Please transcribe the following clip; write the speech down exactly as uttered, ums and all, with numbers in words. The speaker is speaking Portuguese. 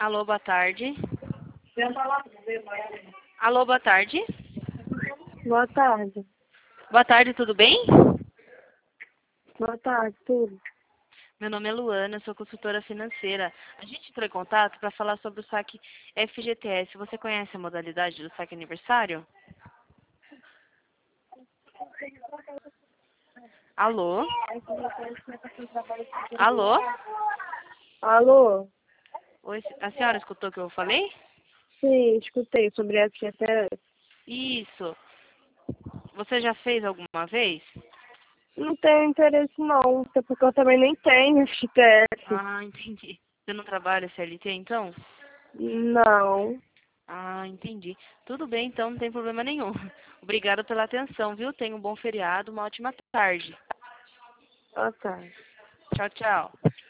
Alô, boa tarde. Alô, boa tarde. Boa tarde. Boa tarde, tudo bem? Boa tarde, tudo. Meu nome é Luana, sou consultora financeira. A gente entrou em contato para falar sobre o saque F G T S. Você conhece a modalidade do saque aniversário? Alô? Alô? Alô? Oi, a senhora escutou o que eu falei? Sim, escutei sobre a F G T S. Isso. Você já fez alguma vez? Não tenho interesse não, até porque eu também nem tenho F G T S. Ah, entendi. Você não trabalha C L T, então? Não. Ah, entendi. Tudo bem, então, não tem problema nenhum. Obrigada pela atenção, viu? Tenha um bom feriado, uma ótima tarde. Ah, tá. Tchau, tchau.